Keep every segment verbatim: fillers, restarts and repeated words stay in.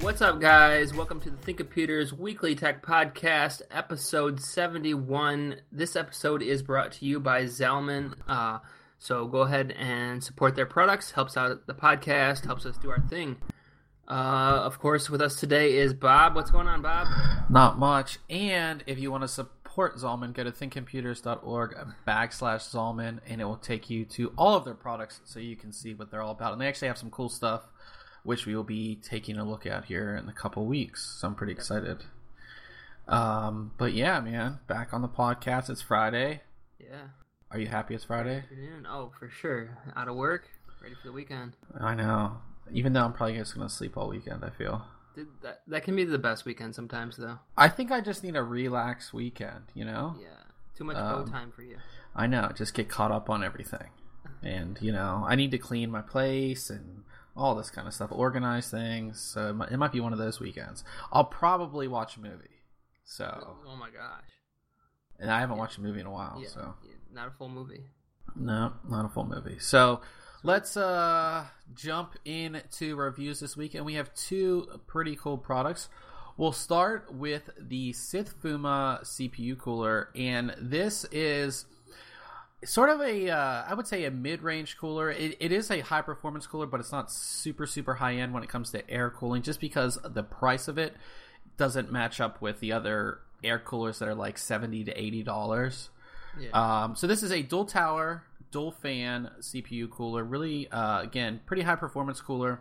What's up, guys? Welcome to the Think Computers Weekly Tech Podcast, episode seventy-one. This episode is brought to you by Zalman. Uh, so go ahead and support their products. Helps out the podcast, helps us do our thing. Uh, of course, with us today is Bob. What's going on, Bob? Not much. And if you want to support Zalman, go to thinkcomputers.org backslash Zalman, and it will take you to all of their products so you can see what they're all about. And they actually have some cool stuff, which we will be taking a look at here in a couple weeks. So I'm pretty excited. Um, but yeah, man, back on the podcast. It's Friday. Yeah. Are you happy it's Friday? Afternoon. Oh, for sure. Out of work, ready for the weekend. I know. Even though I'm probably just going to sleep all weekend, I feel. Dude, that, that can be the best weekend sometimes, though. I think I just need a relaxed weekend, you know? Yeah. Too much um, bow time for you. I know. Just get caught up on everything. And, you know, I need to clean my place and all this kind of stuff, organize things. So it might, it might be one of those weekends. I'll probably watch a movie. So. Oh my gosh. And I haven't yeah. watched a movie in a while. Yeah. So. Yeah. Not a full movie. No, not a full movie. So let's uh, jump into reviews this week, and we have two pretty cool products. We'll start with the Sith Fuma C P U cooler, and this is sort of a, uh, I would say a mid-range cooler. It, it is a high-performance cooler, but it's not super, super high-end when it comes to air cooling, just because the price of it doesn't match up with the other air coolers that are like seventy to eighty dollars. Yeah. Um, so this is a dual tower, dual fan C P U cooler. Really, uh, again, pretty high-performance cooler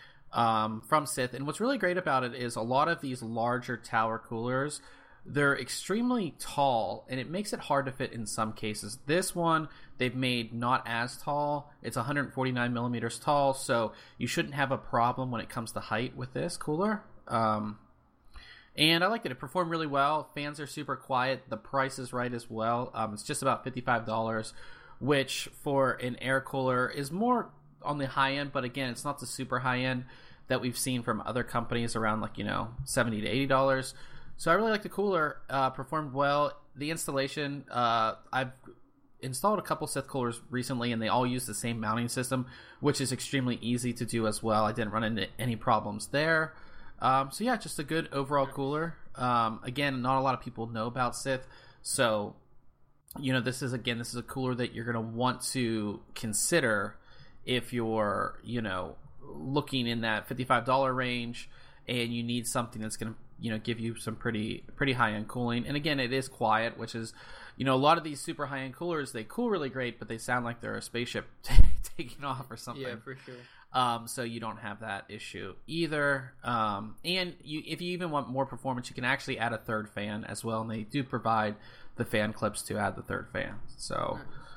um, from Sith. And what's really great about it is a lot of these larger tower coolers, they're extremely tall, and it makes it hard to fit in some cases. This one, they've made not as tall. It's one hundred forty-nine millimeters tall, so you shouldn't have a problem when it comes to height with this cooler. Um, and I liked it. It performed really well. Fans are super quiet. The price is right as well. Um, it's just about fifty-five dollars, which for an air cooler is more on the high end, but again, it's not the super high end that we've seen from other companies around like, you know, seventy to eighty dollars. So I really like the cooler. Uh, performed well. The installation, uh, I've installed a couple Sith coolers recently, and they all use the same mounting system, which is extremely easy to do as well. I didn't run into any problems there. Um, so yeah, just a good overall cooler. Um, again, not a lot of people know about Sith, so you know this is again this is a cooler that you're going to want to consider if you're you know looking in that fifty-five dollars range and you need something that's going to you know give you some pretty pretty high end cooling. And again, it is quiet, which is you know a lot of these super high end coolers, they cool really great, but they sound like they're a spaceship taking off or something. Yeah, for sure. Um, so you don't have that issue either. Um, and you, if you even want more performance, you can actually add a third fan as well, and they do provide the fan clips to add the third fan. So,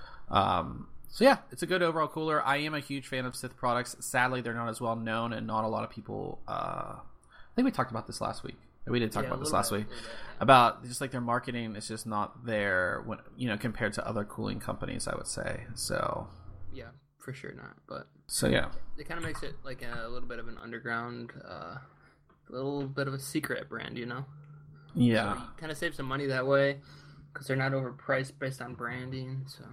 um, so yeah, it's a good overall cooler. I am a huge fan of Sith products. Sadly, they're not as well known, and not a lot of people. Uh, I think we talked about this last week. We did talk yeah, about this bit, last week bit, yeah. about just like their marketing is just not there when you know compared to other cooling companies, I would say. So yeah. For sure not, but so yeah, it kind of makes it like a little bit of an underground, uh, little bit of a secret brand, you know? Yeah, so you kind of save some money that way because they're not overpriced based on branding. So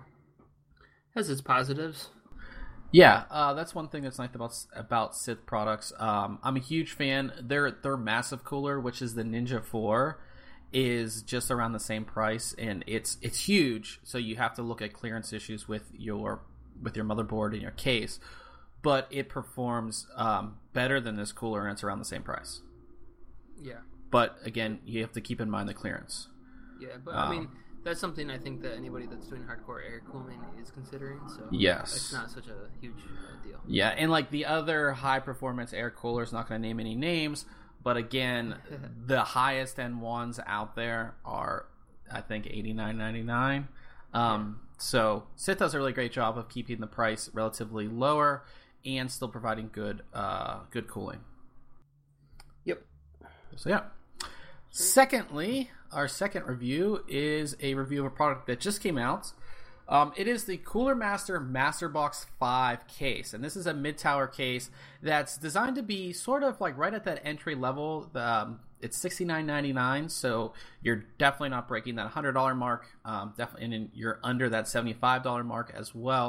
has its positives. Yeah, uh, that's one thing that's nice about about Sith products. Um, I'm a huge fan. Their their massive cooler, which is the Ninja four, is just around the same price, and it's it's huge. So you have to look at clearance issues with your with your motherboard and your case, but it performs um, better than this cooler, and it's around the same price. Yeah. But again, you have to keep in mind the clearance. Yeah, but um, I mean, that's something I think that anybody that's doing hardcore air cooling is considering. So yes, it's not such a huge uh, deal. Yeah, and like the other high performance air coolers, not going to name any names, but again, the highest end ones out there are, I think, eighty-nine ninety-nine. Um, yeah. So Sith does a really great job of keeping the price relatively lower and still providing good, uh, good cooling. Yep. So yeah. Secondly, our second review is a review of a product that just came out. Um, it is the Cooler Master Masterbox five case, and this is a mid-tower case that's designed to be sort of like right at that entry level. Um, it's sixty-nine ninety-nine, so you're definitely not breaking that one hundred dollars mark. Um, definitely, and you're under that seventy-five dollars mark as well.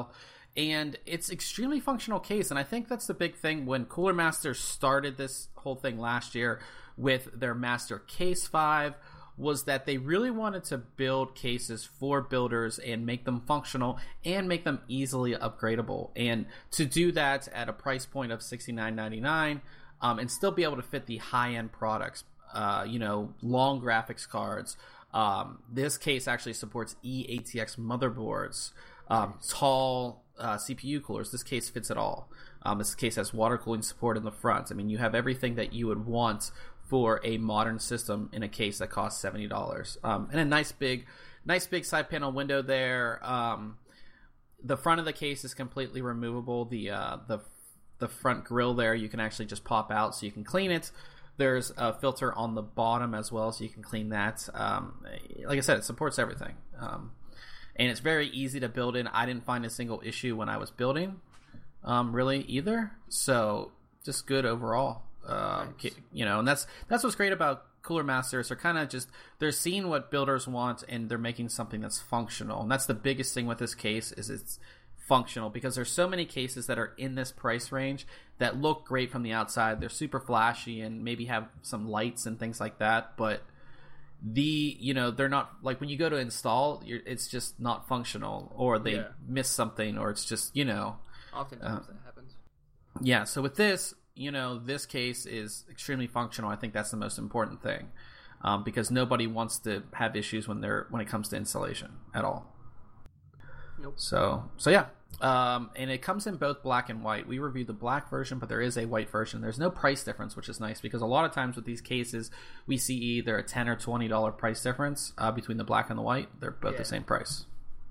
And it's extremely functional case, and I think that's the big thing when Cooler Master started this whole thing last year with their Master Case five, was that they really wanted to build cases for builders and make them functional and make them easily upgradable. And to do that at a price point of sixty-nine ninety-nine, um, and still be able to fit the high-end products, uh, you know, long graphics cards. Um, this case actually supports E A T X motherboards, um, tall uh, C P U coolers. This case fits it all. Um, this case has water cooling support in the front. I mean, you have everything that you would want for a modern system in a case that costs seventy dollars. Um, and a nice big, nice big side panel window there. Um, the front of the case is completely removable. The uh, the the front grill there you can actually just pop out so you can clean it. There's a filter on the bottom as well, so you can clean that. Um, like I said, it supports everything. Um, and it's very easy to build in. I didn't find a single issue when I was building, um, really, either. So just good overall. Um, nice. You know, and that's that's what's great about Cooler Masters. They're kind of just, they're seeing what builders want, and they're making something that's functional. And that's the biggest thing with this case, is it's functional, because there's so many cases that are in this price range that look great from the outside. They're super flashy and maybe have some lights and things like that, but the, you know, they're not, like when you go to install, you're, it's just not functional, or they yeah. miss something, or it's just, you know, oftentimes uh, that happens. Yeah, so with this, you know, this case is extremely functional. I think that's the most important thing, um, because nobody wants to have issues when they're when it comes to installation at all. Nope. So, so yeah, um, and it comes in both black and white. We reviewed the black version, but there is a white version. There's no price difference, which is nice, because a lot of times with these cases, we see either a ten or twenty dollar price difference uh, between the black and the white. They're both yeah. the same price.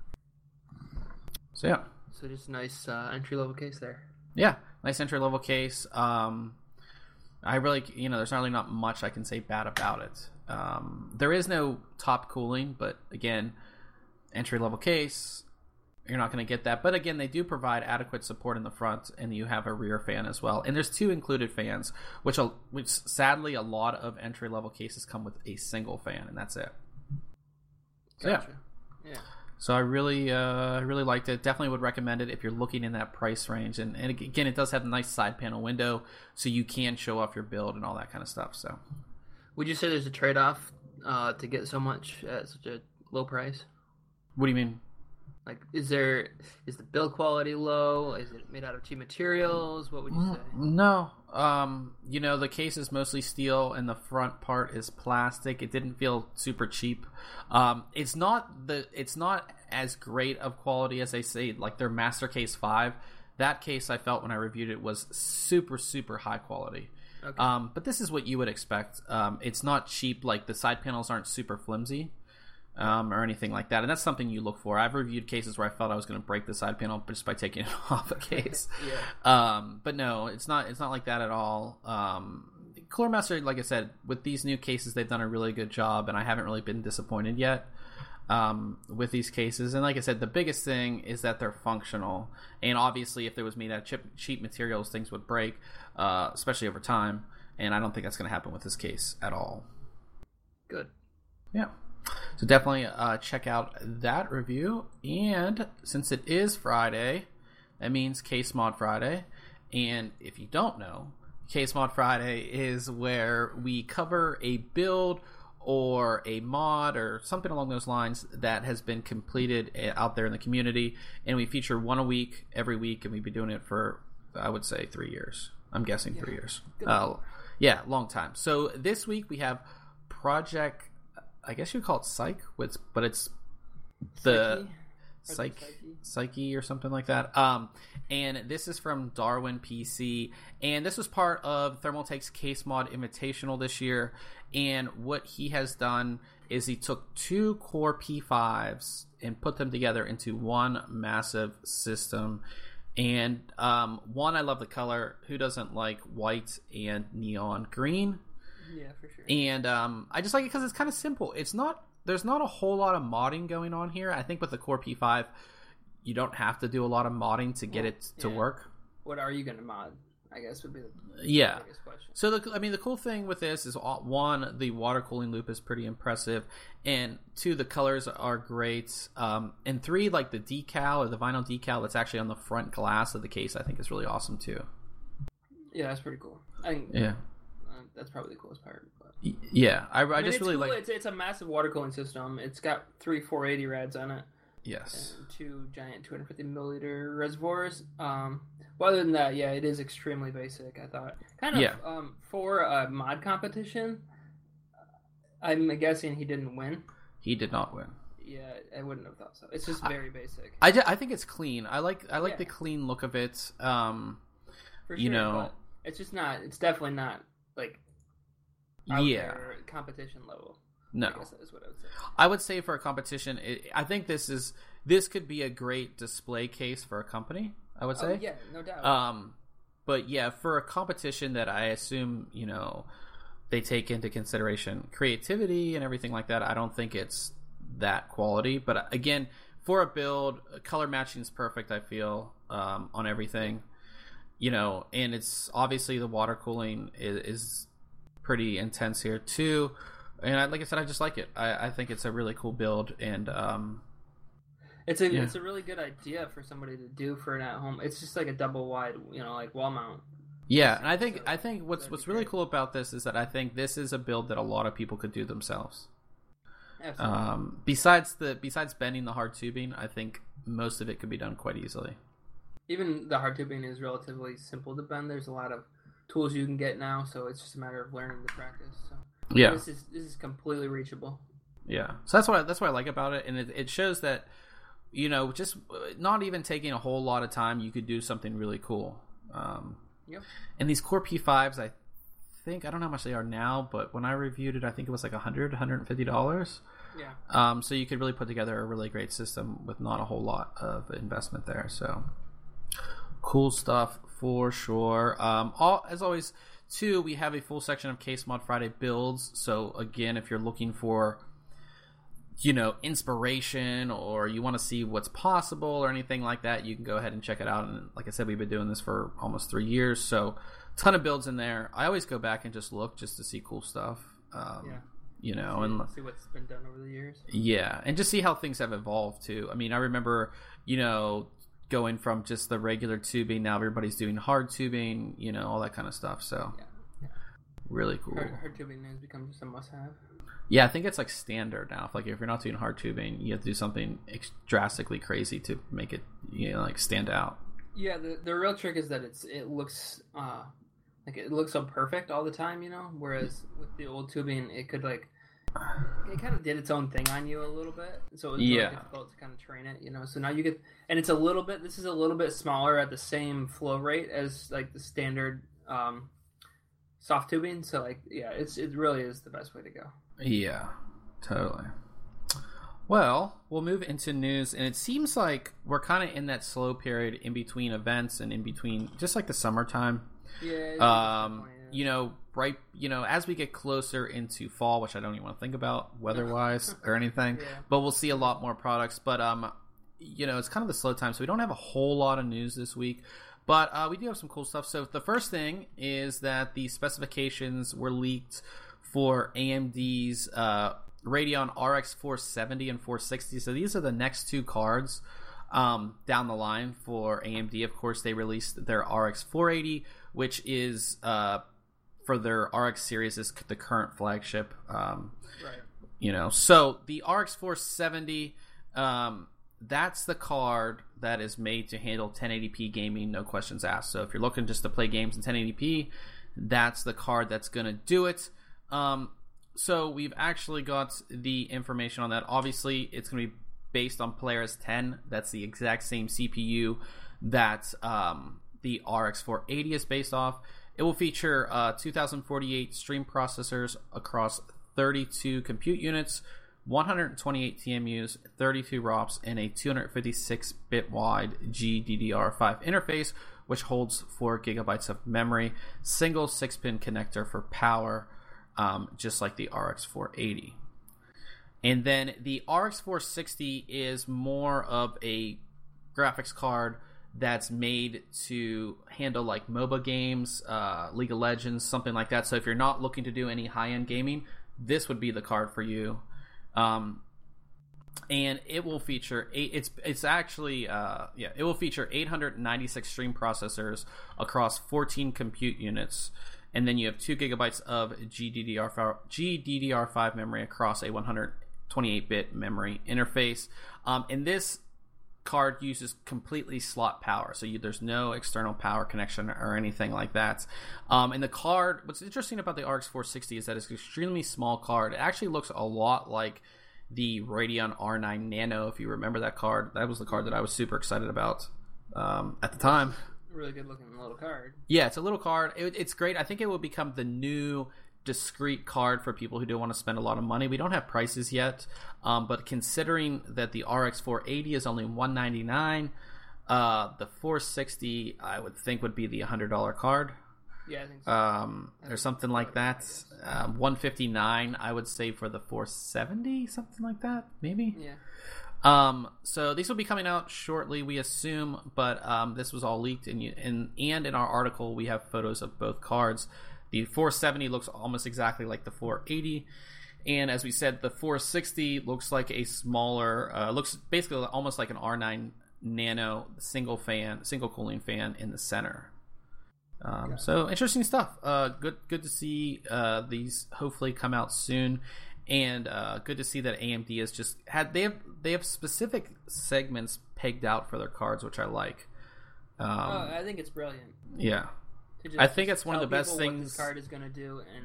So yeah. So just a nice uh, entry level case there. Yeah, nice entry level case. Um, I really, you know, there's really not much I can say bad about it. Um, there is no top cooling, but again, entry level case, you're not going to get that. But again, they do provide adequate support in the front, and you have a rear fan as well. And there's two included fans, which, which sadly a lot of entry level cases come with a single fan, and that's it. So, gotcha. Yeah. So I really, uh, really liked it. Definitely would recommend it if you're looking in that price range. And, and again, it does have a nice side panel window, so you can show off your build and all that kind of stuff. So, would you say there's a trade-off uh, to get so much at such a low price? What do you mean? Like, is there is the build quality low? Is it made out of cheap materials? What would you say? No. Um, you know, the case is mostly steel, and the front part is plastic. It didn't feel super cheap. Um, it's not the it's not as great of quality as they say, like their Master Case five. That case I felt when I reviewed it was super, super high quality. Okay. Um, but this is what you would expect. Um, it's not cheap. Like, the side panels aren't super flimsy. Um, or anything like that, and that's something you look for. I've reviewed cases where I felt I was going to break the side panel just by taking it off a case. yeah. Um, but no, it's not. It's not like that at all. Um, Cooler Master, like I said, with these new cases, they've done a really good job, and I haven't really been disappointed yet um, with these cases. And like I said, the biggest thing is that they're functional. And obviously, if there was made out of cheap, cheap materials, things would break, uh, especially over time. And I don't think that's going to happen with this case at all. Good. Yeah. So definitely uh, check out that review. And since it is Friday, that means Case Mod Friday. And if you don't know, Case Mod Friday is where we cover a build or a mod or something along those lines that has been completed out there in the community. And we feature one a week every week, and we've been doing it for, I would say, three years. I'm guessing yeah. three years. Uh, yeah, long time. So this week we have Project... I guess you call it Psych, but it's the Psyche, Psyche, Psyche or something like that. Um, and this is from Darwin P C, and this was part of Thermaltake's Case Mod Invitational this year. And what he has done is he took two Core P fives and put them together into one massive system. And um, one, I love the color. Who doesn't like white and neon green? Yeah, for sure. And um, I just like it because it's kind of simple. It's not there's not a whole lot of modding going on here. I think with the Core P five, you don't have to do a lot of modding to get well, it to yeah. work. What are you going to mod? I guess would be the yeah. biggest question. So the I mean the cool thing with this is one, the water cooling loop is pretty impressive, and two, the colors are great, um, and three, like the decal or the vinyl decal that's actually on the front glass of the case, I think is really awesome too. Yeah, that's pretty cool. I think, yeah, uh, that's probably the coolest part. But. Yeah, I, I, I mean, just really cool. like. It's, it's a massive water cooling system. It's got three four eighty rads on it. Yes. And two giant two hundred fifty milliliter reservoirs. Um, well, other than that, yeah, it is extremely basic, I thought. Kind of, yeah. um, for a mod competition, I'm guessing he didn't win. He did not win. Yeah, I wouldn't have thought so. It's just very I, basic. I, I think it's clean. I like I like yeah. the clean look of it. Um, for sure, you know, it's just not, it's definitely not, like, out yeah. there competition level. No. I guess that is what I would say. I would say for a competition, it, I think this is this could be a great display case for a company, I would say. Oh, yeah, no doubt. Um, but yeah, for a competition that I assume, you know, they take into consideration creativity and everything like that, I don't think it's that quality. But again, for a build, color matching is perfect, I feel, um, on everything. You know, and it's obviously the water cooling is, is pretty intense here too. And I, like I said, I just like it. I, I think it's a really cool build, and um, it's a yeah. it's a really good idea for somebody to do for an at home. It's just like a double wide, you know, like wall mount. Yeah, and I think so, I think what's what's really cool about this is that I think this is a build that a lot of people could do themselves. Absolutely. Um, besides the besides bending the hard tubing, I think most of it could be done quite easily. Even the hard tubing is relatively simple to bend. There's a lot of tools you can get now, so it's just a matter of learning the practice. So. Yeah, this is this is completely reachable. Yeah, so that's what that's what I like about it, and it, it shows that, you know, just not even taking a whole lot of time, you could do something really cool. Um, yep. And these Core P fives, I think I don't know how much they are now, but when I reviewed it, I think it was like a hundred, hundred and fifty dollars. Yeah. Um, so you could really put together a really great system with not a whole lot of investment there. So cool stuff for sure. Um, all as always. Two, we have a full section of Case Mod Friday builds. So again, if you're looking for, you know, inspiration or you want to see what's possible or anything like that, you can go ahead and check it out. And like I said, we've been doing this for almost three years, so ton of builds in there. I always go back and just look just to see cool stuff. Um, yeah. You know, see, and see what's been done over the years. Yeah, and just see how things have evolved too. I mean, I remember, you know, going from just the regular tubing, now everybody's doing hard tubing, you know, all that kind of stuff. So yeah, yeah. really cool. Hard, hard tubing has become just a must-have. Yeah, I think it's like standard now. If, like if you're not doing hard tubing, you have to do something ex- drastically crazy to make it, you know, like stand out. Yeah, the the real trick is that it's it looks uh like it looks so perfect all the time, you know. Whereas with the old tubing, it could like it kind of did its own thing on you a little bit, so it was really yeah. difficult to kind of train it, you know. So now you get, and it's a little bit. This is a little bit smaller at the same flow rate as like the standard um, soft tubing. So like, yeah, it's it really is the best way to go. Yeah, totally. Well, we'll move into news, and it seems like we're kind of in that slow period in between events and in between, just like the summertime. Yeah. Um, you know, right. You know, as we get closer into fall, which I don't even want to think about weather-wise or anything, yeah. but we'll see a lot more products. But um, you know, it's kind of the slow time, so we don't have a whole lot of news this week. But uh, we do have some cool stuff. So the first thing is that the specifications were leaked for A M D's uh, Radeon R X four seventy and four sixty. So these are the next two cards um, down the line for A M D. Of course, they released their R X four eighty, which is uh, for their R X series, is the current flagship. Um, right. You know, so the R X four seventy, um, that's the card that is made to handle ten eighty p gaming, no questions asked. So if you're looking just to play games in ten eighty p, that's the card that's going to do it. Um, so we've actually got the information on that. Obviously, it's going to be based on Polaris ten. That's the exact same C P U that um, the R X four eighty is based off. It will feature uh, two thousand forty-eight stream processors across thirty-two compute units, one hundred twenty-eight T M Us, thirty-two R O Ps, and a two hundred fifty-six bit wide G D D R five interface, which holds four gigabytes of memory, single six pin connector for power, um, just like the R X four eighty. And then the R X four sixty is more of a graphics card that's made to handle like MOBA games, uh, League of Legends, something like that. So if you're not looking to do any high-end gaming, this would be the card for you. Um, and it will feature eight, it's it's actually uh, yeah it will feature eight hundred ninety-six stream processors across fourteen compute units, and then you have two gigabytes of G D D R five memory across a one hundred twenty-eight bit memory interface. Um, and this card uses completely slot power, so you, there's no external power connection or anything like that. Um, and the card, what's interesting about the R X four sixty is that it's an extremely small card. It actually looks a lot like the Radeon R nine Nano, if you remember that card. That was the card that I was super excited about um, at the time. Really good looking little card. Yeah, it's a little card. It, it's great. I think it will become the new discrete card for people who don't want to spend a lot of money. We don't have prices yet, um, but considering that the R X four eighty is only one ninety-nine, uh, the four sixty I would think would be the one hundred dollars card. Yeah, I think so. Um, or something like that. Um, one fifty-nine I would say for the four seventy, something like that, maybe. Yeah. Um, so these will be coming out shortly, we assume, but um, this was all leaked, and you, and and in our article we have photos of both cards. The four seventy looks almost exactly like the four eighty, and as we said, the four sixty looks like a smaller, uh, looks basically almost like an R nine Nano single fan, single cooling fan in the center. Um, so interesting stuff. Uh, good, good to see uh, these hopefully come out soon, and uh, good to see that A M D has just had they have they have specific segments pegged out for their cards, which I like. Um, oh, I think it's brilliant. Yeah. Just, I think it's one of the best things what this card is going to do, and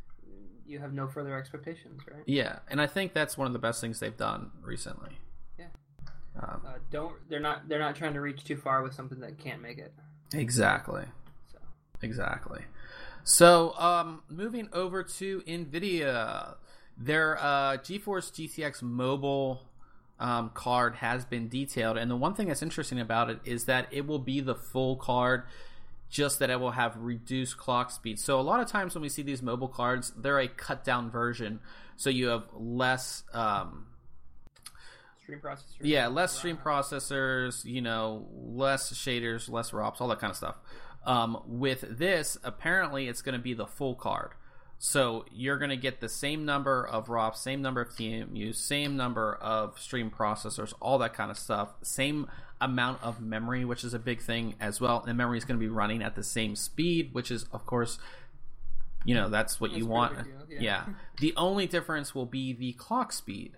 you have no further expectations, right? Yeah, and I think that's one of the best things they've done recently. Yeah. Um, uh, don't they're not they're not trying to reach too far with something that can't make it. Exactly. So. Exactly. So, um, moving over to NVIDIA, their uh, GeForce G T X Mobile um, card has been detailed, and the one thing that's interesting about it is that it will be the full card, just that it will have reduced clock speed. So a lot of times when we see these mobile cards, they're a cut down version. So you have less um, stream processors. Yeah, less stream processors, you know, less shaders, less R O Ps, all that kind of stuff. Um, with this, apparently it's going to be the full card. So you're going to get the same number of R O Ps, same number of T M Us, same number of stream processors, all that kind of stuff. Same amount of memory, which is a big thing as well. And memory is going to be running at the same speed, which is, of course, you know, that's what that's you want. Yeah. yeah. The only difference will be the clock speed.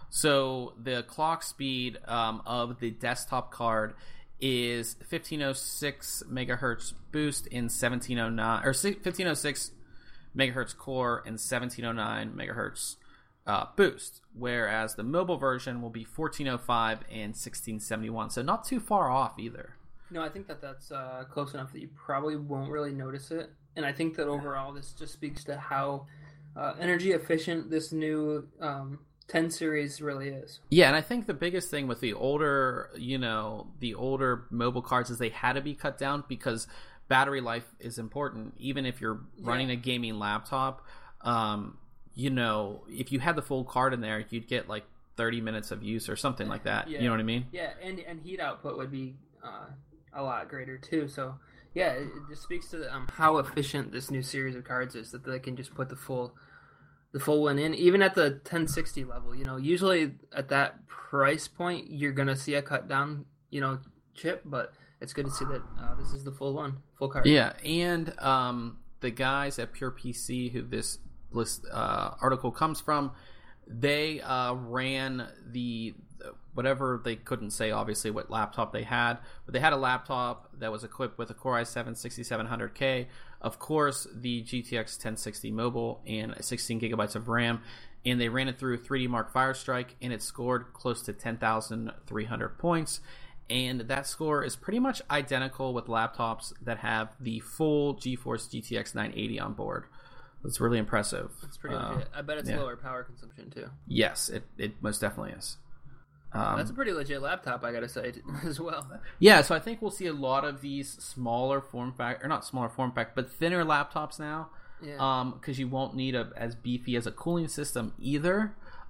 So the clock speed um, of the desktop card is fifteen oh six megahertz boost in seventeen oh nine, or fifteen oh six megahertz core and seventeen oh nine megahertz uh, boost, whereas the mobile version will be fourteen oh five and sixteen seventy-one, so not too far off either. No, I think that that's uh, close enough that you probably won't really notice it, and I think that overall this just speaks to how uh, energy efficient this new um, ten series really is. Yeah, and I think the biggest thing with the older, you know, the older mobile cards is they had to be cut down because battery life is important. Even if you're running yeah. a gaming laptop, um, you know, if you had the full card in there, you'd get like thirty minutes of use or something like that. Yeah. You know what I mean? Yeah, and and heat output would be uh, a lot greater too. So yeah, it, it just speaks to the, um, how efficient this new series of cards is, that they can just put the full the full one in, even at the ten sixty level. You know, usually at that price point, you're gonna see a cut down, you know, chip, but it's good to see that uh, this is the full one, full card. Yeah, and um, the guys at Pure P C, who this list uh, article comes from, they uh, ran the whatever they couldn't say, obviously, what laptop they had, but they had a laptop that was equipped with a Core i seven sixty-seven hundred K, of course, the G T X ten sixty mobile, and sixteen gigabytes of RAM, and they ran it through three D Mark Firestrike, and it scored close to ten thousand three hundred points. And that score is pretty much identical with laptops that have the full GeForce G T X nine eighty on board. It's really impressive. It's pretty uh, legit. I bet it's yeah. lower power consumption too. Yes, it, it most definitely is. Um, That's a pretty legit laptop, I gotta say, as well. Yeah, so I think we'll see a lot of these smaller form factor, or not smaller form factor, but thinner laptops now. Yeah. Um, because you won't need a as beefy as a cooling system either.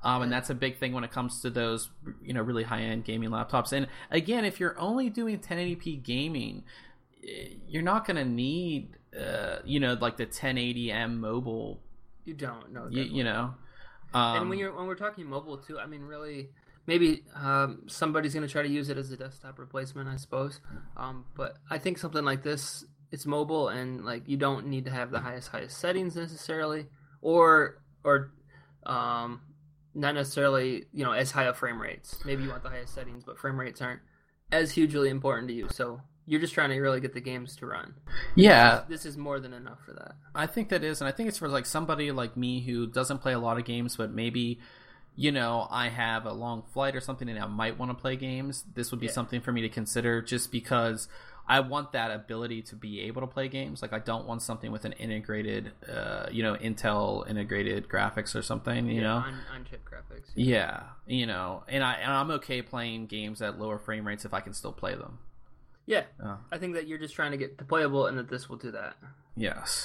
Um, and that's a big thing when it comes to those, you know, really high-end gaming laptops. And again, if you're only doing ten eighty p gaming, you're not going to need, uh, you know, like the ten eighty M mobile. You don't, no. You, you know. Um, and when you're when we're talking mobile too, I mean, really, maybe um, somebody's going to try to use it as a desktop replacement, I suppose. Um, but I think something like this, it's mobile, and like you don't need to have the highest highest settings necessarily, or or um, not necessarily, you know, as high of frame rates. Maybe you want the highest settings, but frame rates aren't as hugely important to you. So you're just trying to really get the games to run. Yeah. This is, this is more than enough for that. I think that is, and I think it's for like somebody like me who doesn't play a lot of games, but maybe, you know, I have a long flight or something and I might want to play games. This would be yeah. something for me to consider, just because I want that ability to be able to play games. Like, I don't want something with an integrated, uh, you know, Intel integrated graphics or something, you yeah, know? On, on chip graphics. Yeah. yeah, you know, and, I, and I'm okay playing games at lower frame rates if I can still play them. Yeah, oh. I think that you're just trying to get to playable, and that this will do that. Yes.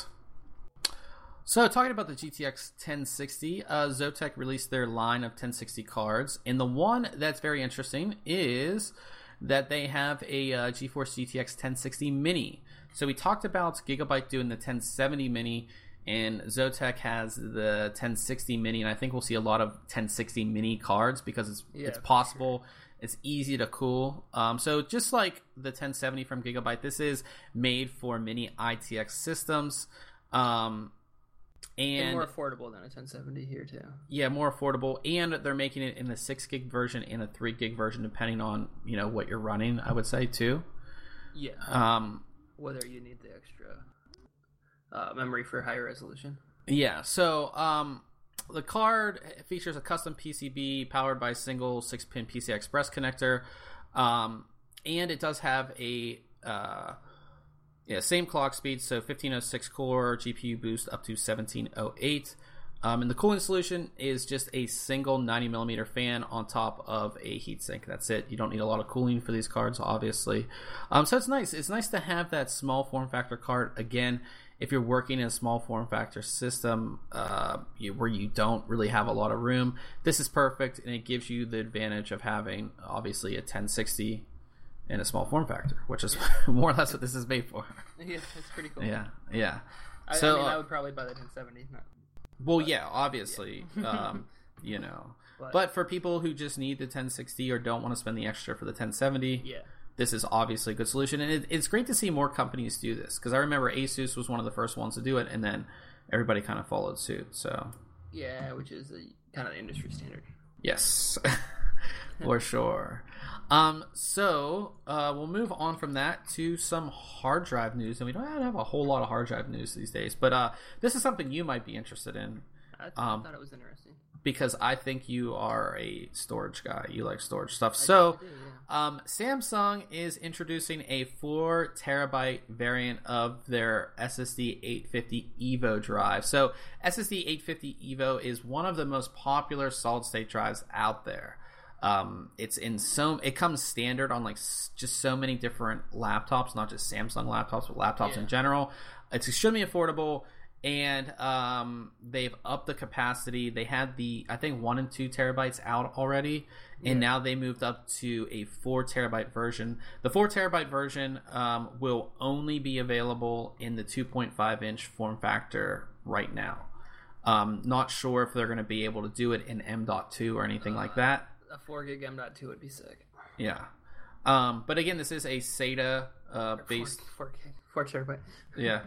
So, talking about the G T X ten sixty, uh, Zotac released their line of ten sixty cards, and the one that's very interesting is that they have a uh, GeForce G T X ten sixty Mini. So, we talked about Gigabyte doing the ten seventy Mini, and Zotac has the ten sixty Mini, and I think we'll see a lot of ten sixty Mini cards because it's yeah, it's possible. Sure. It's easy to cool. Um, so just like the ten seventy from Gigabyte, this is made for mini I T X systems. Um, and, and more affordable than a ten seventy here too. Yeah, more affordable. And they're making it in the six gig version and a three gig version, depending on, you know, what you're running, I would say too. Yeah. Um, Whether you need the extra uh, memory for higher resolution. Yeah. So, um, the card features a custom P C B powered by a single six pin P C I Express connector, um, and it does have a uh, yeah same clock speed, so fifteen oh six core G P U boost up to seventeen oh eight, um, and the cooling solution is just a single ninety millimeter fan on top of a heatsink. That's it. You don't need a lot of cooling for these cards, obviously. Um, so it's nice. It's nice to have that small form factor card again. If you're working in a small form factor system uh, you, where you don't really have a lot of room, this is perfect, and it gives you the advantage of having, obviously, a ten sixty in a small form factor, which is more or less what this is made for. Yeah, it's pretty cool. Yeah, yeah. I, so, I mean, uh, I would probably buy the ten seventy. Not, well, but, yeah, obviously, yeah. um, you know. But, but for people who just need the ten sixty or don't want to spend the extra for the ten seventy, yeah. this is obviously a good solution, and it, it's great to see more companies do this, because I remember Asus was one of the first ones to do it, and then everybody kind of followed suit. So yeah, which is a, kind of the industry standard. Yes, for sure. Um, so uh, we'll move on from that to some hard drive news, and we don't have a whole lot of hard drive news these days, but uh, this is something you might be interested in. I, th- um, I thought it was interesting. Because I think you are a storage guy. You like storage stuff. I so, do, yeah. um, Samsung is introducing a four terabyte variant of their S S D eight fifty Evo drive. So, S S D eight fifty Evo is one of the most popular solid state drives out there. Um, it's in so it comes standard on like s- just so many different laptops, not just Samsung laptops, but laptops yeah. in general. It's extremely affordable. And um, they've upped the capacity. They had the, I think, one and two terabytes out already, and yeah. now they moved up to a four terabyte version. The four terabyte version um, will only be available in the two point five inch form factor right now. Um, not sure if they're going to be able to do it in M dot two or anything uh, like that. A four gig M dot two would be sick. Yeah. Um, but again, this is a SATA uh, based four, four, four terabyte. Yeah.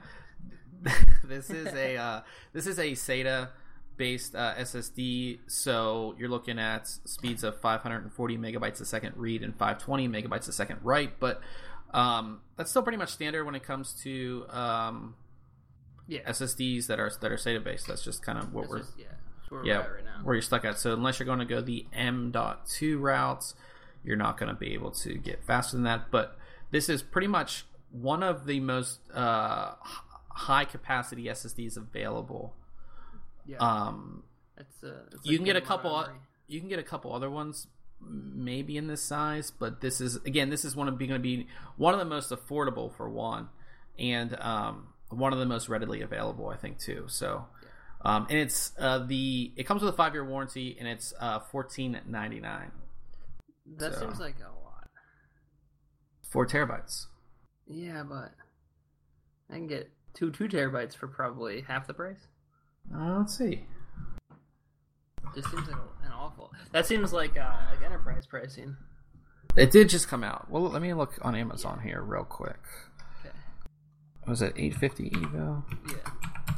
this is a uh, this is a SATA based uh, S S D, so you're looking at speeds of five hundred forty megabytes a second read and five hundred twenty megabytes a second write, but um, that's still pretty much standard when it comes to um, yeah. S S Ds that are that are SATA based. That's just kind of what that's we're just, yeah, that's where, yeah, we're at right now. where you're stuck at. So unless you're going to go the M dot two routes, you're not going to be able to get faster than that. But this is pretty much one of the most uh, high capacity S S Ds available. Yeah. Um, it's, uh, it's you can get a couple. O- you can get a couple other ones, maybe in this size, but this is again, this is one of going to be one of the most affordable for one, and um, one of the most readily available, I think, too. So, Um, and it's uh, the it comes with a five year warranty, and it's uh, fourteen ninety-nine. That So- seems like a lot. Four terabytes. Yeah, but I can get two two terabytes for probably half the price. Uh, let's see. Just seems like an awful. That seems like uh, like enterprise pricing. It did just come out. Well, let me look on Amazon here real quick. Okay. Was it eight fifty Evo? Yeah.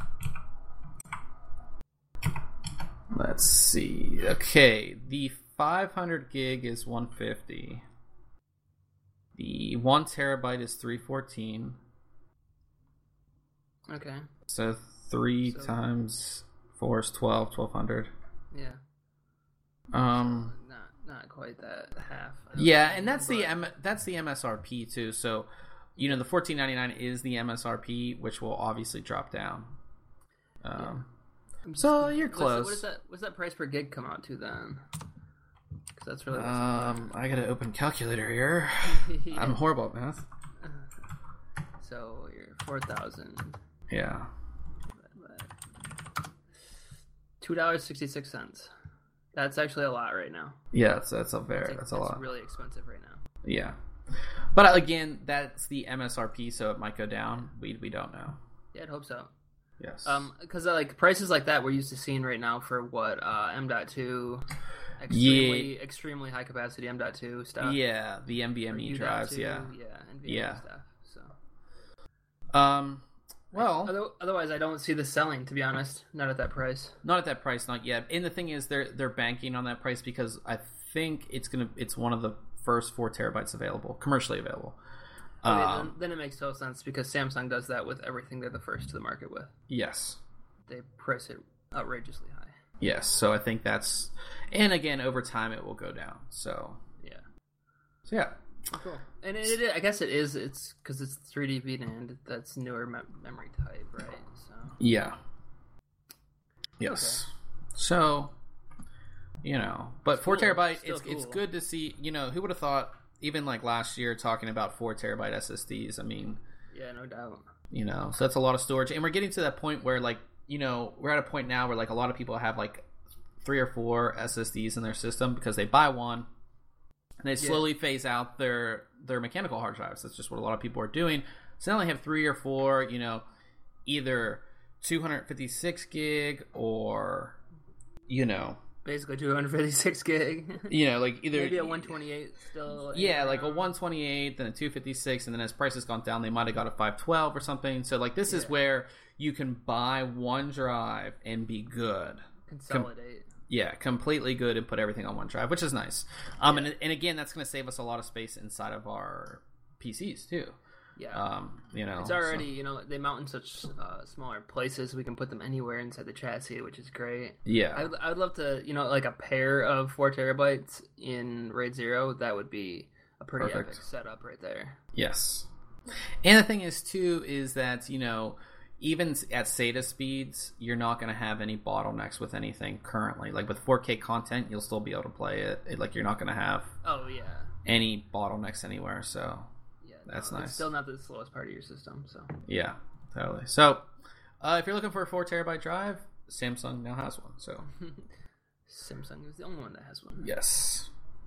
Let's see. Okay, the five hundred gig is one fifty. The one terabyte is three fourteen. Okay. So three So- times four is twelve, twelve hundred. Yeah. Um. Not not quite that half. Yeah, and that's the But- M- that's the M S R P too. So, you know, the fourteen ninety-nine is the M S R P, which will obviously drop down. Um, I'm so just- you're what's- close. What is that? What's that price per gig come out to then? Because that's really. Um, I gotta open calculator here. Yeah. I'm horrible at math. So you're four thousand. Yeah. Two dollars sixty six cents. That's actually a lot right now. Yeah, that's, that's a very It's, that's a lot. really expensive right now. Yeah, but again, that's the M S R P, so it might go down. We we don't know. Yeah, I'd hope so. Yes. Um, because like prices like that we're used to seeing right now for what uh M dot two, extremely extremely high capacity M dot two stuff. yeah, the or NVMe U dot drives. two, Yeah. yeah, NVMe Yeah. stuff. So. Um. Well, Other- Otherwise, I don't see this selling. To be honest, not at that price. not at that price, not yet. And the thing is, they're they're banking on that price because I think it's gonna it's one of the first four terabytes available, commercially available. Okay, Um, then, then it makes total sense because Samsung does that with everything they're the first to the market with. yes. They price it outrageously high. Yes. So I think that's, and again, over time it will go down. So Yeah. so yeah. Cool. And it, it, I guess it is. It's because it's three D V NAND. That's newer me- memory type, right? So Yeah. Yes. So, you know, but four cool. terabyte, Still it's it's cool. good to see. You know, who would have thought? Even like last year, talking about four terabyte S S Ds. I mean, yeah, no doubt. you know, so that's a lot of storage, and we're getting to that point where, like, you know, we're at a point now where like a lot of people have like three or four S S Ds in their system because they buy one and they slowly phase out their their mechanical hard drives. That's just what a lot of people are doing. So now they have three or four, you know, either two fifty-six gig or, you know, Basically, two fifty-six gig. you know, like either Maybe a one twenty-eight still. yeah, like a around. one twenty-eight, then a two fifty-six, and then as prices gone down, they might have got a five twelve or something. So like this is Yeah. where you can buy one drive and be good. Consolidate. Yeah, completely good and put everything on one drive, which is nice. Um, and and again, that's going to save us a lot of space inside of our P Cs too. Yeah. Um, you know, It's already, you know, they mount in such uh, smaller places. We can put them anywhere inside the chassis, which is great. so, yeah, I would, I would love to, you know, like a pair of four terabytes in RAID zero. That would be a pretty Perfect. epic setup right there. yes. And the thing is too is that, you know, even at SATA speeds, you're not going to have any bottlenecks with anything currently. Like with four K content, you'll still be able to play it. it like you're not going to have Oh yeah, any bottlenecks anywhere. So yeah. That's no, nice. It's still not the slowest part of your system, so yeah, totally. So uh, if you're looking for a four terabyte drive, Samsung now has one. So Samsung is the only one that has one. yes.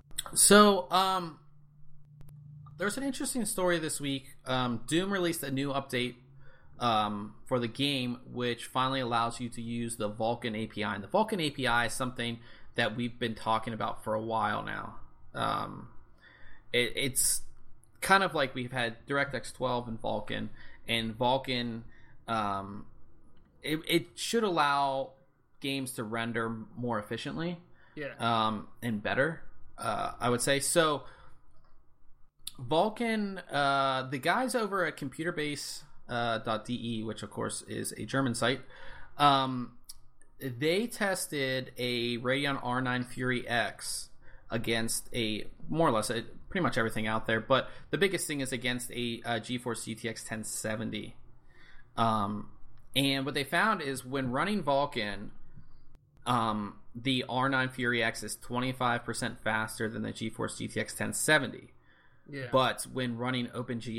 So um, there's an interesting story this week. Um, Doom released a new update um, for the game, which finally allows you to use the Vulkan A P I. And the Vulkan A P I is something that we've been talking about for a while now. Um, it, it's kind of like we've had DirectX twelve and Vulkan, and Vulkan, um, it, it should allow games to render more efficiently Yeah. um, and better, uh, I would say. So Vulkan, uh, the guys over at computerbase dot d e, which of course is a German site, um, they tested a Radeon R nine Fury X against a more or less a, pretty much everything out there, but the biggest thing is against a, a GeForce G T X ten seventy. Um, and what they found is when running Vulkan, um, the R nine Fury X is twenty-five percent faster than the GeForce G T X ten seventy. Yeah. But when running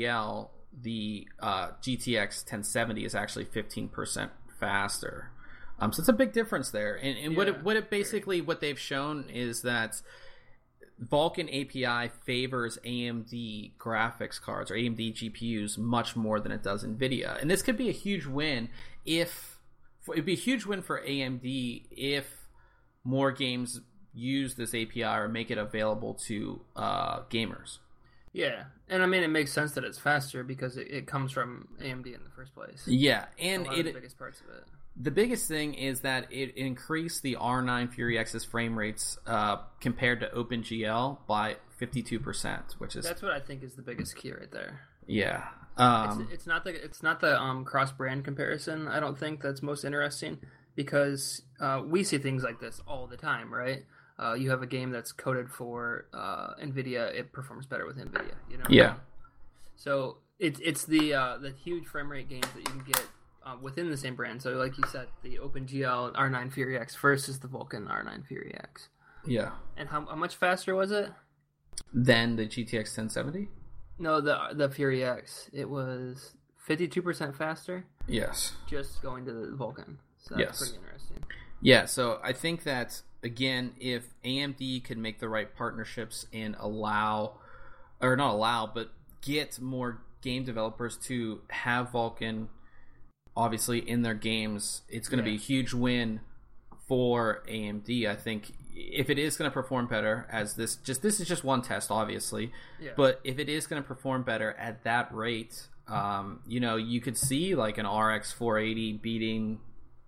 OpenGL, the uh, G T X ten seventy is actually fifteen percent faster. Um, so it's a big difference there. And, and Yeah, what it, what it basically what they've shown is that Vulkan A P I favors A M D graphics cards or A M D G P Us much more than it does NVIDIA. And this could be a huge win if it'd be a huge win for A M D if more games use this A P I or make it available to uh, gamers. Yeah, and I mean it makes sense that it's faster because it, it comes from A M D in the first place. Yeah, and a lot it of the biggest parts of it. The biggest thing is that it increased the R nine Fury X's frame rates uh, compared to OpenGL by fifty-two percent, which is that's what I think is the biggest key right there. Yeah, um, it's, it's not the it's not the um, cross brand comparison. I don't think that's most interesting because uh, we see things like this all the time, right? Uh, you have a game that's coded for uh, NVIDIA, it performs better with NVIDIA. You know. Yeah. So it's it's the uh, the huge frame rate games that you can get uh, within the same brand. So like you said, the OpenGL R nine Fury X versus the Vulkan R nine Fury X. Yeah. And how, how much faster was it? Than the G T X ten seventy? No, the the Fury X. It was fifty-two percent faster. Yes. Just going to the Vulkan. So that's yes. pretty interesting. Yeah, so I think that, again, if A M D could make the right partnerships and allow, or not allow, but get more game developers to have Vulkan, obviously, in their games, it's going to yeah. be a huge win for A M D. I think if it is going to perform better, as this just this is just one test, obviously, yeah. but if it is going to perform better at that rate, um, you know, you could see like an R X four eighty beating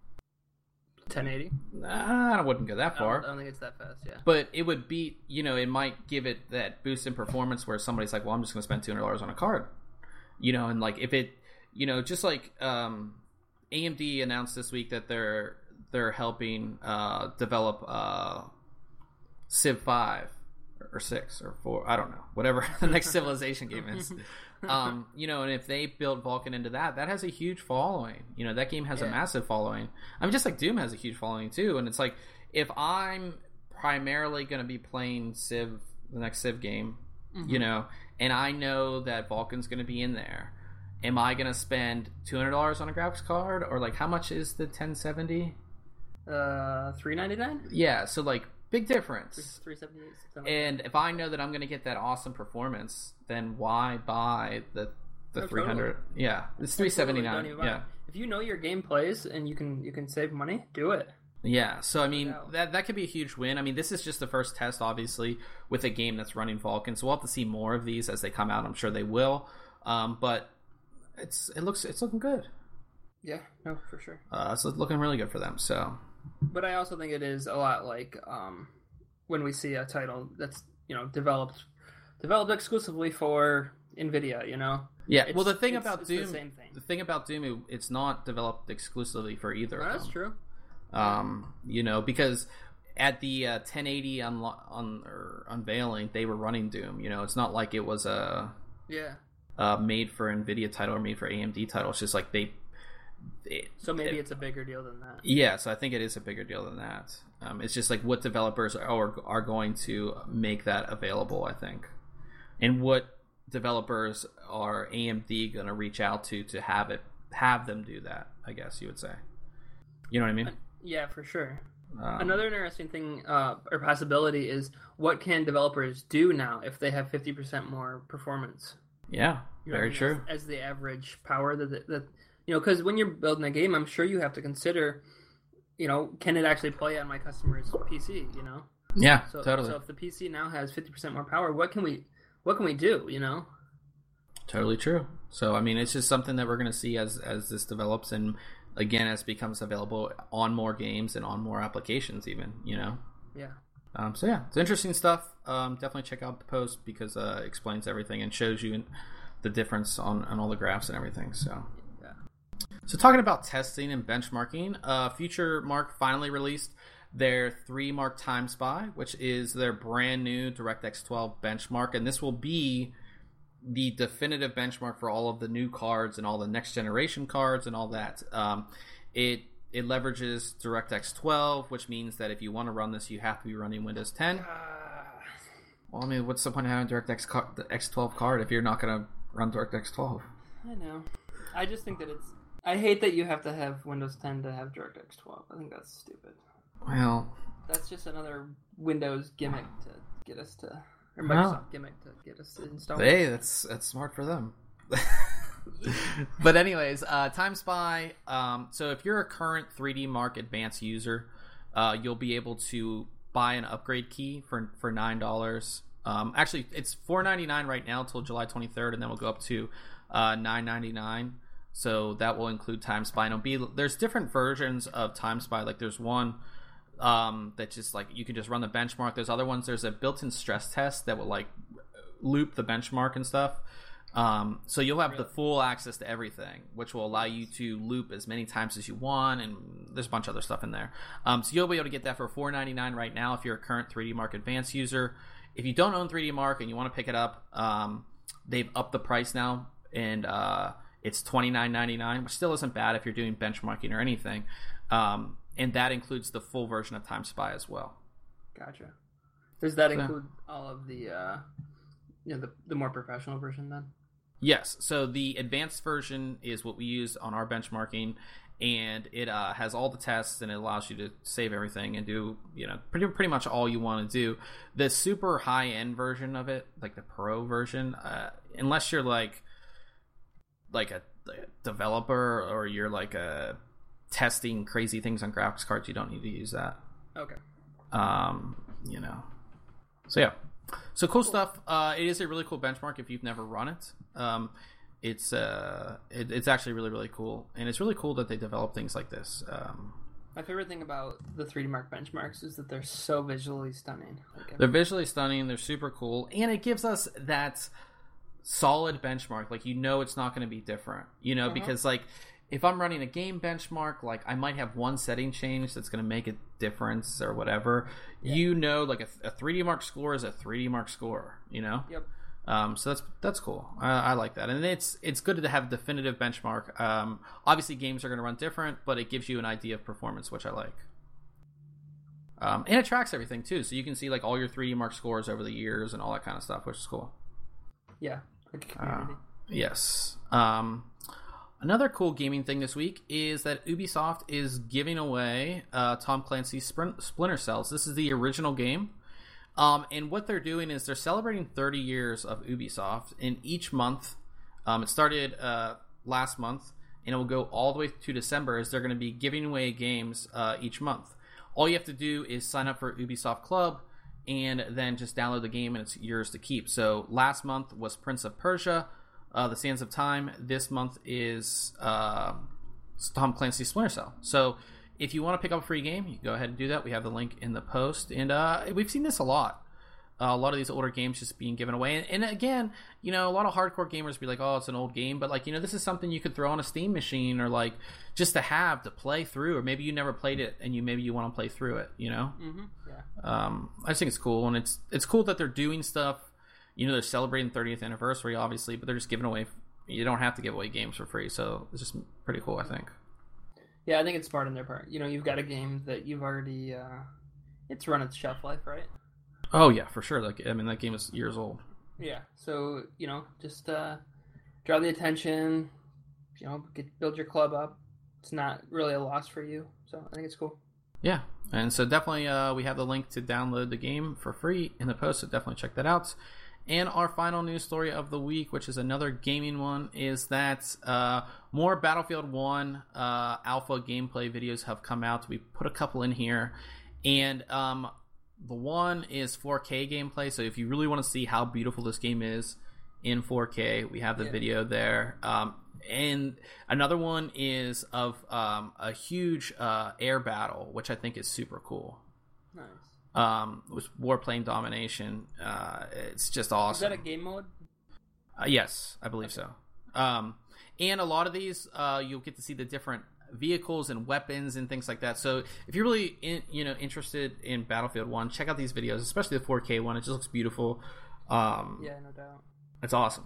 ten eighty. Nah, I wouldn't go that far. I don't, I don't think it's that fast, yeah. But it would beat, you know, it might give it that boost in performance where somebody's like, well, I'm just going to spend two hundred dollars on a card. You know, and like if it, you know, just like um, A M D announced this week that they're they're helping uh, develop uh, Civ five or six or four, I don't know, whatever the next Civilization game is. Um, you know, and if they build Vulkan into that, that has a huge following. You know, that game has yeah. a massive following. I mean, just like Doom has a huge following too. And it's like, if I'm primarily going to be playing Civ, the next Civ game, mm-hmm. you know, and I know that Vulkan's going to be in there, am I going to spend two hundred dollars on a graphics card? Or like, how much is the ten seventy? Uh, three ninety-nine. Yeah, so like, big difference. three seventy-eight. And if I know that I'm going to get that awesome performance, then why buy the the oh, three hundred? Totally. Yeah, it's three seventy-nine. Totally yeah. If you know your game plays and you can you can save money, do it. Yeah, so I mean that that could be a huge win. I mean, this is just the first test, obviously, with a game that's running Vulkan. So we'll have to see more of these as they come out. I'm sure they will. Um, but it's it looks it's looking good. Yeah, no, for sure. Uh, it's looking really good for them. So, but I also think it is a lot like um, when we see a title that's you know developed developed exclusively for NVIDIA. You know. Yeah. It's, well, the thing it's, about it's Doom, the same thing. the thing about Doom, it's not developed exclusively for either. No, of that's them. true. Um, you know, because at the uh, ten eighty unlo- un- or unveiling, they were running Doom. You know, it's not like it was a yeah uh, made for NVIDIA title or made for A M D title. It's just like they. they so maybe it, it's a bigger deal than that. Yeah, so I think it is a bigger deal than that. Um, it's just like what developers are are going to make that available. I think, and what developers are A M D going to reach out to to have it have them do that. I guess you would say. You know what I mean? Yeah, for sure. Um, Another interesting thing uh, or possibility is what can developers do now if they have fifty percent more performance? Yeah, you know very I mean? true. As, as the average power that, that you know, because when you're building a game, I'm sure you have to consider, you know, can it actually play on my customer's P C? You know. Yeah, so, totally. So if the P C now has fifty percent more power, what can we what can we do? You know. Totally true. So I mean, it's just something that we're going to see as as this develops and. Again, as it becomes available on more games and on more applications, even, you know? Yeah. Um, so, yeah, it's interesting stuff. Um, definitely check out the post because uh, it explains everything and shows you the difference on, on all the graphs and everything. So, yeah. So talking about testing and benchmarking, uh, FutureMark finally released their three Mark Time Spy, which is their brand new DirectX twelve benchmark. And this will be the definitive benchmark for all of the new cards and all the next generation cards and all that. Um, it it leverages DirectX twelve, which means that if you want to run this, you have to be running Windows ten. Uh, well, I mean, what's the point of having DirectX car- the X twelve card if you're not going to run DirectX twelve? I know. I just think that it's I hate that you have to have Windows ten to have DirectX twelve. I think that's stupid. Well, that's just another Windows gimmick to get us to, or Microsoft well, gimmick to get us to install. Hey, that's that's smart for them. But anyways, uh, Time Spy. Um, so if you're a current three D Mark Advanced user, uh, you'll be able to buy an upgrade key for for nine dollars. Um, actually, it's four ninety nine right now till July twenty third, and then we'll go up to uh, nine ninety nine. So that will include Time Spy. And it'll be there's different versions of Time Spy. Like there's one um, that just like you can just run the benchmark. There's other ones. There's a built-in stress test that will like loop the benchmark and stuff. Um, so you'll have really? the full access to everything, which will allow you to loop as many times as you want, and there's a bunch of other stuff in there. Um, so you'll be able to get that for four ninety-nine right now if you're a current three D Mark Advanced user. If you don't own three D Mark and you want to pick it up, um, they've upped the price now, and uh, it's twenty-nine ninety-nine, which still isn't bad if you're doing benchmarking or anything. Um, and that includes the full version of Time Spy as well. Gotcha. Does that include so, all of the, uh, you know, the the more professional version then? Yes. So the advanced version is what we use on our benchmarking, and it uh, has all the tests, and it allows you to save everything and do, you know, pretty pretty much all you want to do. The super high end version of it, like the pro version, uh, unless you're like like a, a developer or you're like a testing crazy things on graphics cards, you don't need to use that. Okay. Um, you know. So yeah. So cool, cool. stuff. Uh, it is a really cool benchmark if you've never run it. Um, it's uh, it, it's actually really really cool, and it's really cool that they develop things like this. Um, My favorite thing about the three D Mark benchmarks is that they're so visually stunning. Like they're visually stunning. They're super cool, and it gives us that solid benchmark. Like you know, it's not going to be different. You know, uh-huh. because like. If I'm running a game benchmark, like I might have one setting change that's going to make a difference or whatever. Yeah. You know, like a, a three D Mark score is a three D Mark score. You know. Yep. Um, so that's that's cool. I, I like that, and it's it's good to have a definitive benchmark. Um, obviously, games are going to run different, but it gives you an idea of performance, which I like. Um, and it tracks everything too, so you can see like all your three D Mark scores over the years and all that kind of stuff, which is cool. Yeah. Like a community. Uh, yes. Um, Another cool gaming thing this week is that Ubisoft is giving away uh, Tom Clancy's Sprint- Splinter Cells. This is the original game. Um, and what they're doing is they're celebrating thirty years of Ubisoft. In each month, um, it started uh, last month, and it will go all the way to December as they're going to be giving away games uh, each month. All you have to do is sign up for Ubisoft Club and then just download the game, and it's yours to keep. So last month was Prince of Persia. Uh, the Sands of Time. This month is uh, Tom Clancy's Splinter Cell. So if you want to pick up a free game, you can go ahead and do that. We have the link in the post. And uh, we've seen this a lot. Uh, a lot of these older games just being given away. And, and again, you know, a lot of hardcore gamers be like, oh, it's an old game. But, like, you know, this is something you could throw on a Steam machine or, like, just to have to play through. Or maybe you never played it and you maybe you want to play through it, you know? Mm-hmm. Yeah. Um, I just think it's cool. And it's it's cool that they're doing stuff. You know, they're celebrating thirtieth anniversary, obviously, but they're just giving away. You don't have to give away games for free, so it's just pretty cool, I think. Yeah, I think it's smart on their part. You know, you've got a game that you've already, uh, it's run its shelf life, right? Oh yeah, for sure. Like, I mean, that game is years old. Yeah, so you know, just uh, draw the attention. You know, get, build your club up. It's not really a loss for you, so I think it's cool. Yeah, and so definitely, uh, we have the link to download the game for free in the post, so definitely check that out. And our final news story of the week, which is another gaming one, is that uh, more Battlefield one uh, alpha gameplay videos have come out. We put a couple in here. And um, the one is four K gameplay. So if you really want to see how beautiful this game is in four K, we have the yeah. video there. Um, and another one is of um, a huge uh, air battle, which I think is super cool. Nice. Um, it was Warplane Domination. Uh, it's just awesome. Is that a game mode? Uh, yes, I believe okay. so. Um, and a lot of these, uh, you'll get to see the different vehicles and weapons and things like that. So if you're really, in, you know, interested in Battlefield One, check out these videos, especially the four K one. It just looks beautiful. Um, yeah, no doubt. It's awesome.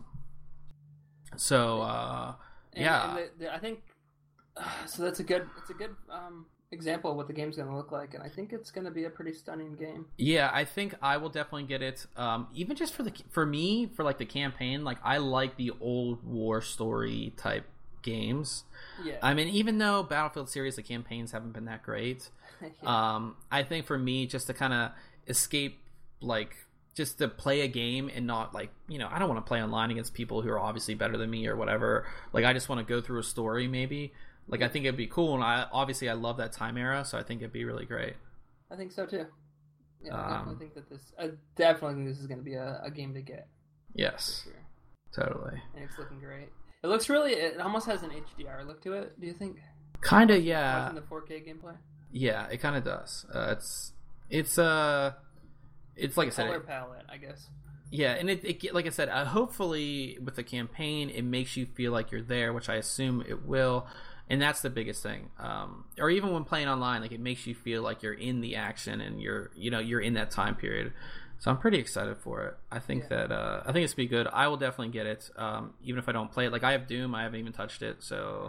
So, uh, and, yeah, and the, the, I think uh, so. That's a good. It's a good. Um, example of what the game's going to look like, and I think it's going to be a pretty stunning game. Yeah, I think I will definitely get it. Um, even just for the for me, for like the campaign, like I like the old war story type games. Yeah. I mean, even though Battlefield series, the campaigns haven't been that great, yeah. um, I think for me, just to kind of escape, like, just to play a game and not, like, you know, I don't want to play online against people who are obviously better than me or whatever. Like, I just want to go through a story, maybe. Like, I think it'd be cool, and I obviously I love that time era, so I think it'd be really great. I think so, too. Yeah, I um, definitely think that this, I definitely think this is going to be a, a game to get. Yes. Sure. Totally. And it's looking great. It looks really, it almost has an H D R look to it, do you think? Kind of, yeah. Watching the four K gameplay? Yeah, it kind of does. Uh, it's, it's, uh, it's like the I said. Color it, palette, I guess. Yeah, and it, it like I said, uh, hopefully with the campaign, it makes you feel like you're there, which I assume it will. And that's the biggest thing. Um, or even when playing online, like, it makes you feel like you're in the action and you're, you know, you're in that time period. So I'm pretty excited for it. I think yeah. that uh, I think it's gonna be good. I will definitely get it, um, even if I don't play it. Like, I have Doom, I haven't even touched it, so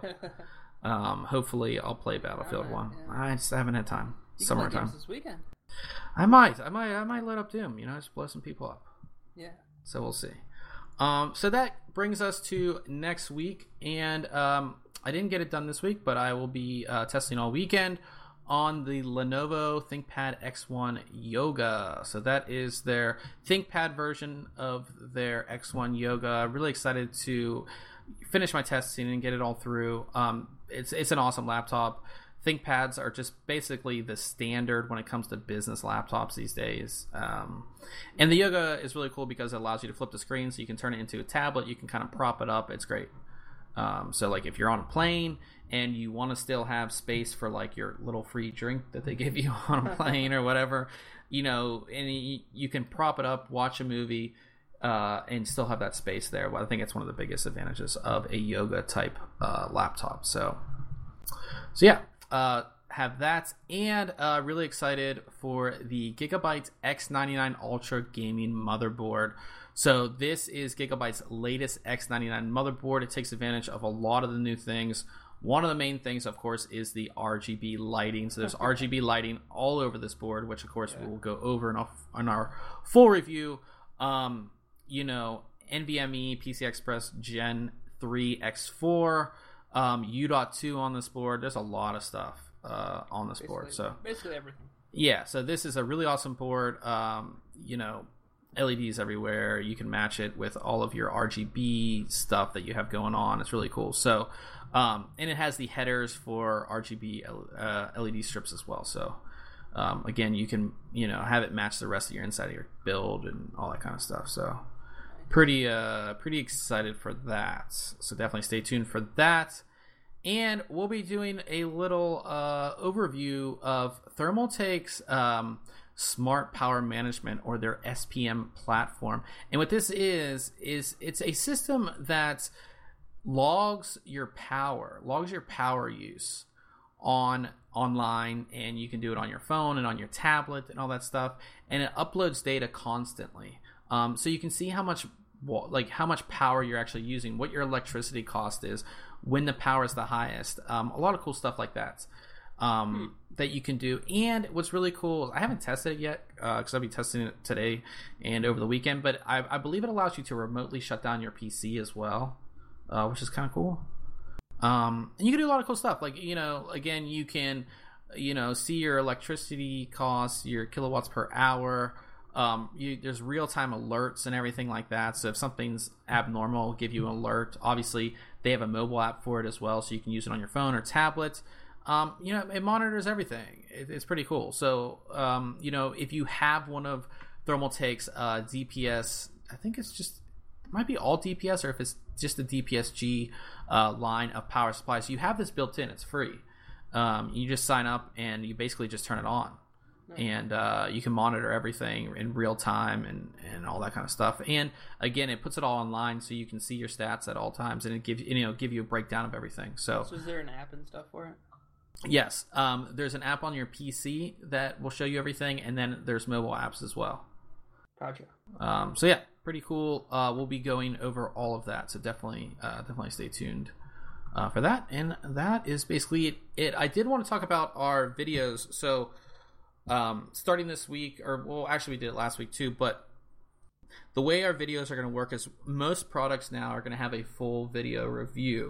um, hopefully I'll play Battlefield One. Yeah. I just haven't had time. You Summertime. can play games this weekend. I might, I might, I might let up Doom. You know, just blow some people up. Yeah. So we'll see. Um, so that brings us to next week, and um, I didn't get it done this week, but I will be uh, testing all weekend on the Lenovo ThinkPad X one Yoga. So that is their ThinkPad version of their X one Yoga. Really excited to finish my testing and get it all through. Um, it's it's an awesome laptop. ThinkPads are just basically the standard when it comes to business laptops these days. Um, and the Yoga is really cool because it allows you to flip the screen so you can turn it into a tablet. You can kind of prop it up. It's great. Um, so, like, if you're on a plane and you want to still have space for, like, your little free drink that they give you on a plane or whatever, you know, and you, you can prop it up, watch a movie, uh, and still have that space there. Well, I think it's one of the biggest advantages of a Yoga type uh, laptop. So, so yeah, uh, have that, and uh, really excited for the Gigabyte X ninety-nine Ultra gaming motherboard. So this is Gigabyte's latest X ninety-nine motherboard. It takes advantage of a lot of the new things. One of the main things, of course, is the R G B lighting. So there's R G B lighting all over this board, which, of course, yeah. we'll go over in our, in our full review. Um, you know, NVMe P C I Express Gen three X four, um, U dot two on this board. There's a lot of stuff uh, on this basically, board. So basically everything. Yeah, so this is a really awesome board. Um, you know, L E Ds everywhere. You can match it with all of your R G B stuff that you have going on. It's really cool. So, um, and it has the headers for R G B uh, L E D strips as well. So, um, again, you can, you know, have it match the rest of your inside of your build and all that kind of stuff. So, pretty, uh, pretty excited for that. So definitely stay tuned for that. And we'll be doing a little uh, overview of Thermaltake's um, Smart Power Management, or their S P M platform. And what this is, is it's a system that logs your power, logs your power use on online, and you can do it on your phone and on your tablet and all that stuff. And it uploads data constantly. Um, so you can see how much like how much power you're actually using, what your electricity cost is, when the power is the highest. Um, a lot of cool stuff like that. Um, hmm. that you can do. And what's really cool, I haven't tested it yet because uh, I'll be testing it today and over the weekend, but I, I believe it allows you to remotely shut down your P C as well, uh, which is kind of cool. Um, and you can do a lot of cool stuff. Like, you know, again, you can, you know, see your electricity costs, your kilowatts per hour. Um, you, there's real-time alerts and everything like that. So if something's abnormal, it'll give you an alert. Obviously, they have a mobile app for it as well, so you can use it on your phone or tablet. Um, you know, it monitors everything. It, it's pretty cool. So, um, you know, if you have one of Thermaltake's uh, D P S, I think it's just, it might be all D P S, or if it's just the D P S G uh, line of power supplies, you have this built in. It's free. Um, you just sign up and you basically just turn it on. Nice. And uh, you can monitor everything in real time and, and all that kind of stuff. And again, it puts it all online so you can see your stats at all times, and it gives you know give you a breakdown of everything. So, so is there an app and stuff for it? Yes, um, there's an app on your P C that will show you everything, and then there's mobile apps as well. Gotcha. Um, so yeah, pretty cool. Uh, we'll be going over all of that, so definitely, uh, definitely stay tuned uh, for that. And that is basically it, it. I did want to talk about our videos. So um, starting this week, or well, actually we did it last week too, but the way our videos are going to work is most products now are going to have a full video review.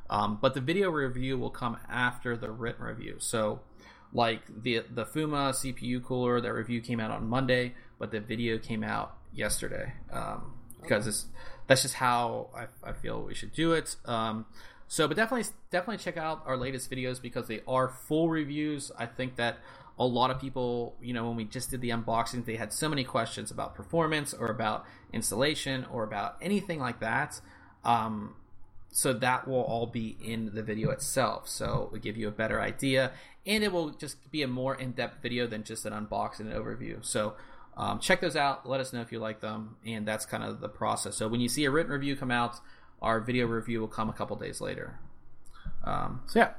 Um, but the video review will come after the written review. So, like the the Fuma C P U cooler, that review came out on Monday, but the video came out yesterday. Um, because it's, that's just how I, I feel we should do it. Um, so, but definitely definitely check out our latest videos because they are full reviews. I think that a lot of people, you know, when we just did the unboxing, they had so many questions about performance or about installation or about anything like that. Um, so that will all be in the video itself. So it'll give you a better idea, and it will just be a more in-depth video than just an unboxing and overview. So um, check those out. Let us know if you like them, and that's kind of the process. So when you see a written review come out, our video review will come a couple days later. Um, so yeah.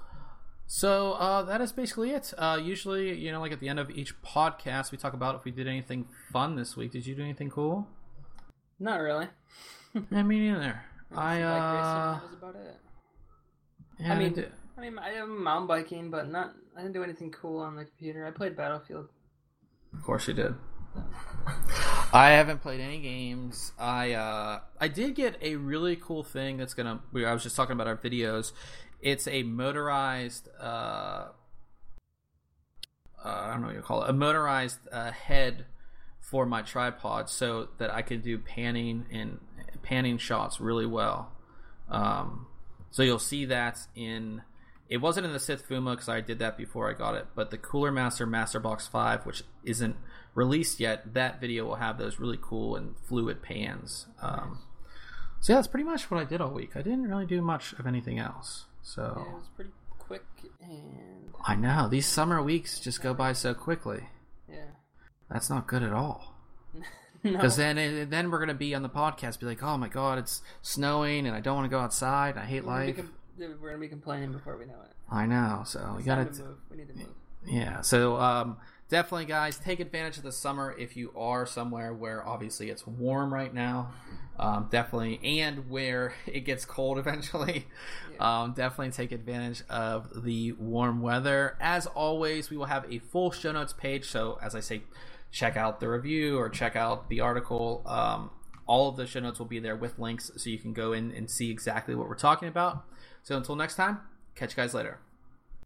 So uh, that is basically it. Uh, usually, you know, like at the end of each podcast, we talk about if we did anything fun this week. Did you do anything cool? Not really. Yeah, me neither. I uh, that was about it. Yeah, I mean, I, did. I mean, I am mountain biking, but not. I didn't do anything cool on the computer. I played Battlefield. Of course, you did. I haven't played any games. I uh, I did get a really cool thing that's gonna. I was just talking about our videos. It's a motorized. Uh, uh, I don't know what you call it. A motorized uh, head for my tripod, so that I can do panning and panning shots really well. Um, so you'll see that in. It wasn't in the Sith Fuma because I did that before I got it, but the Cooler Master Master Box five, which isn't released yet, that video will have those really cool and fluid pans. Um, so yeah, that's pretty much what I did all week. I didn't really do much of anything else. So yeah, it was pretty quick, and I know these summer weeks just go by so quickly. Yeah, that's not good at all. No. Because then, then we're gonna be on the podcast, be like, "Oh my god, it's snowing, and I don't want to go outside. I hate we're life." Gonna com- we're gonna be complaining before we know it. I know. So it's we gotta time to move. We need to move. Yeah. So um, definitely, guys, take advantage of the summer if you are somewhere where obviously it's warm right now. Um, definitely, and where it gets cold eventually. Yeah. Um, definitely take advantage of the warm weather. As always, we will have a full show notes page. So as I say, check out the review or check out the article. Um, all of the show notes will be there with links so you can go in and see exactly what we're talking about. So until next time, catch you guys later.